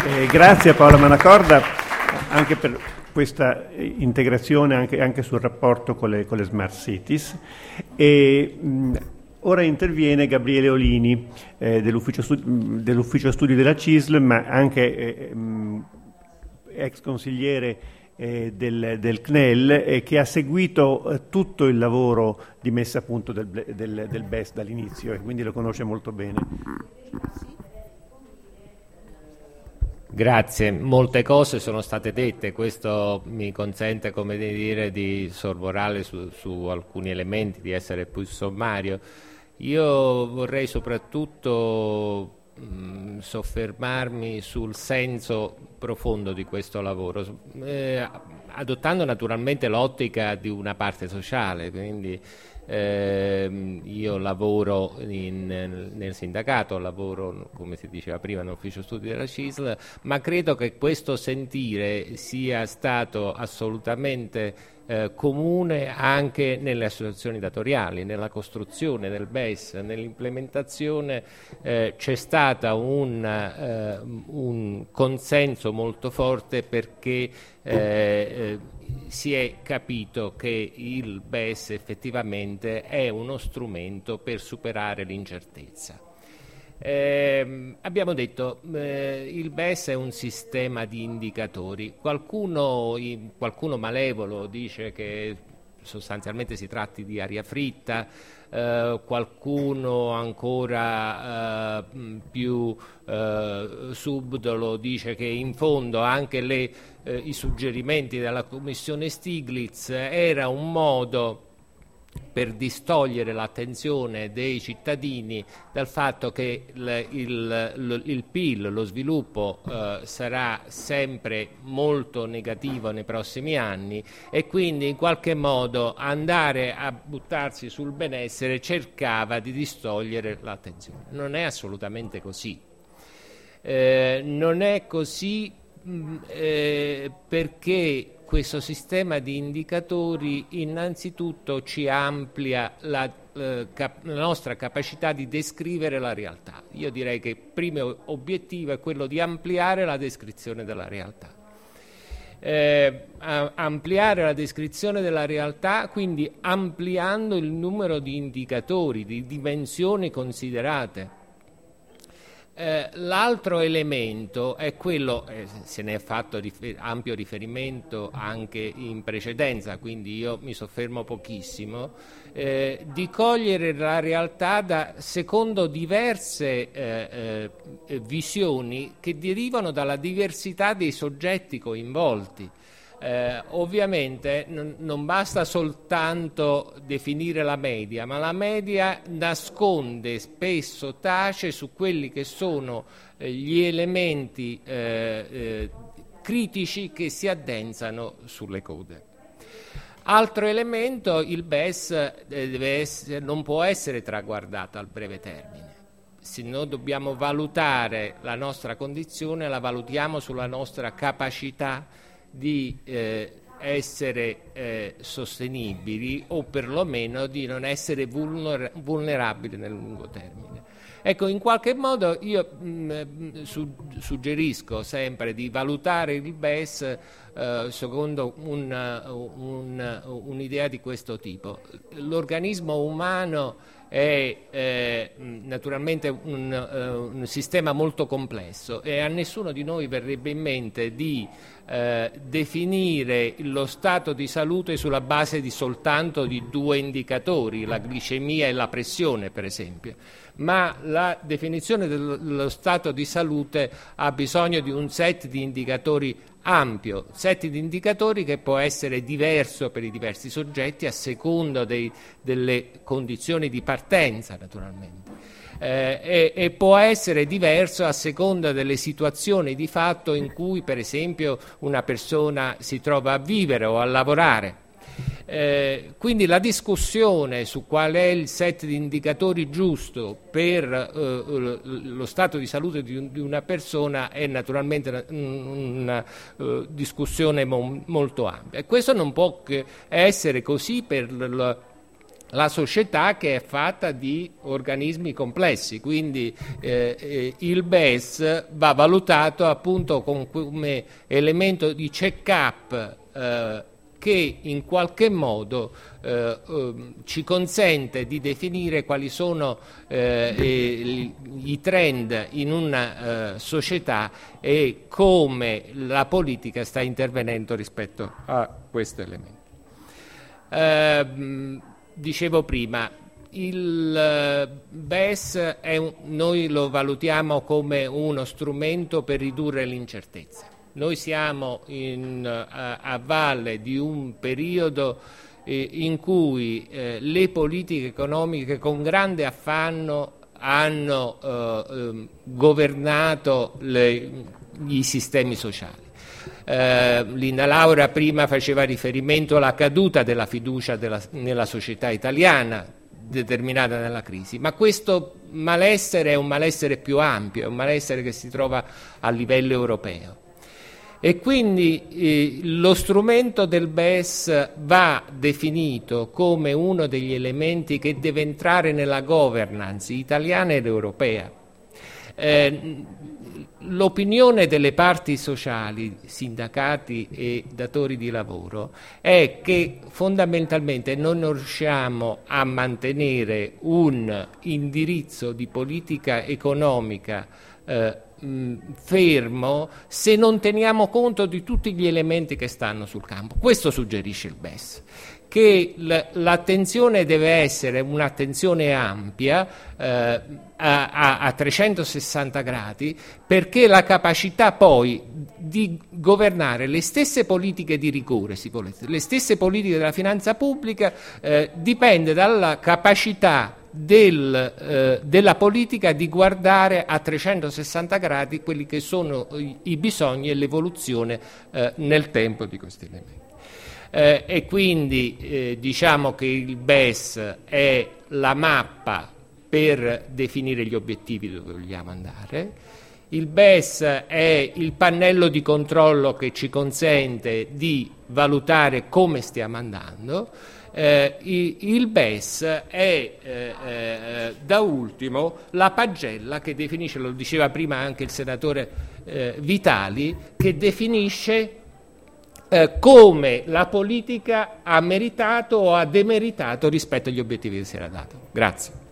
Grazie a Paola Manacorda anche per questa integrazione anche sul rapporto con le Smart Cities. Ora interviene Gabriele Olini dell'ufficio studi della CISL, ma anche ex consigliere del CNEL, che ha seguito tutto il lavoro di messa a punto del BES dall'inizio e quindi lo conosce molto bene. Grazie, molte cose sono state dette, questo mi consente, come dire, di sorvolare su alcuni elementi, di essere più sommario. Io vorrei soprattutto soffermarmi sul senso profondo di questo lavoro, adottando naturalmente l'ottica di una parte sociale, quindi io lavoro nel sindacato, lavoro, come si diceva prima, nell'ufficio studi della CISL, ma credo che questo sentire sia stato assolutamente comune anche nelle associazioni datoriali, nella costruzione del BES, nell'implementazione c'è stato un consenso molto forte, perché si è capito che il BES effettivamente è uno strumento per superare l'incertezza. Abbiamo detto il BES è un sistema di indicatori. Qualcuno malevolo dice che sostanzialmente si tratti di aria fritta, qualcuno ancora più subdolo dice che in fondo anche i suggerimenti della commissione Stiglitz era un modo per distogliere l'attenzione dei cittadini dal fatto che il PIL, lo sviluppo, sarà sempre molto negativo nei prossimi anni, e quindi in qualche modo andare a buttarsi sul benessere cercava di distogliere l'attenzione. Non è assolutamente così. Non è così perché questo sistema di indicatori innanzitutto ci amplia la nostra capacità di descrivere la realtà. Io direi che il primo obiettivo è quello di ampliare la descrizione della realtà. Ampliare la descrizione della realtà, quindi ampliando il numero di indicatori, di dimensioni considerate. L'altro elemento è quello, se ne è fatto ampio riferimento anche in precedenza, quindi io mi soffermo pochissimo, di cogliere la realtà secondo diverse visioni che derivano dalla diversità dei soggetti coinvolti. Ovviamente non basta soltanto definire la media, ma la media nasconde, spesso tace su quelli che sono gli elementi critici che si addensano sulle code. Altro elemento, il BES non può essere traguardato al breve termine. Se noi dobbiamo valutare la nostra condizione, la valutiamo sulla nostra capacità di essere sostenibili, o perlomeno di non essere vulnerabili nel lungo termine. Ecco, in qualche modo io suggerisco sempre di valutare il BES secondo un'idea di questo tipo. L'organismo umano è naturalmente un sistema molto complesso, e a nessuno di noi verrebbe in mente di definire lo stato di salute sulla base soltanto di due indicatori, la glicemia e la pressione per esempio, ma la definizione dello stato di salute ha bisogno di un set di indicatori ampio, set di indicatori che può essere diverso per i diversi soggetti a seconda delle condizioni di partenza naturalmente. E può essere diverso a seconda delle situazioni di fatto in cui per esempio una persona si trova a vivere o a lavorare. Quindi la discussione su qual è il set di indicatori giusto per lo stato di salute di una persona è naturalmente una discussione molto ampia, e questo non può che essere così per la società che è fatta di organismi complessi, quindi il BES va valutato appunto come elemento di check-up che in qualche modo ci consente di definire quali sono i trend in una società e come la politica sta intervenendo rispetto a questo elemento. Dicevo prima, il BES noi lo valutiamo come uno strumento per ridurre l'incertezza. Noi siamo a valle di un periodo in cui le politiche economiche con grande affanno hanno governato i sistemi sociali. Linda Laura prima faceva riferimento alla caduta della fiducia nella società italiana determinata dalla crisi, ma questo malessere è un malessere più ampio, è un malessere che si trova a livello europeo. E quindi lo strumento del BES va definito come uno degli elementi che deve entrare nella governance italiana ed europea. L'opinione delle parti sociali, sindacati e datori di lavoro, è che fondamentalmente non riusciamo a mantenere un indirizzo di politica economica fermo se non teniamo conto di tutti gli elementi che stanno sul campo. Questo suggerisce il BES, che l'attenzione deve essere un'attenzione ampia a 360 gradi, perché la capacità poi di governare le stesse politiche di rigore, le stesse politiche della finanza pubblica dipende dalla capacità della politica di guardare a 360 gradi quelli che sono i bisogni e l'evoluzione nel tempo di questi elementi. E quindi diciamo che il BES è la mappa per definire gli obiettivi dove vogliamo andare. Il BES è il pannello di controllo che ci consente di valutare come stiamo andando. Il BES è da ultimo la pagella che definisce, lo diceva prima anche il senatore Vitali, che definisce come la politica ha meritato o ha demeritato rispetto agli obiettivi che si era dato. Grazie.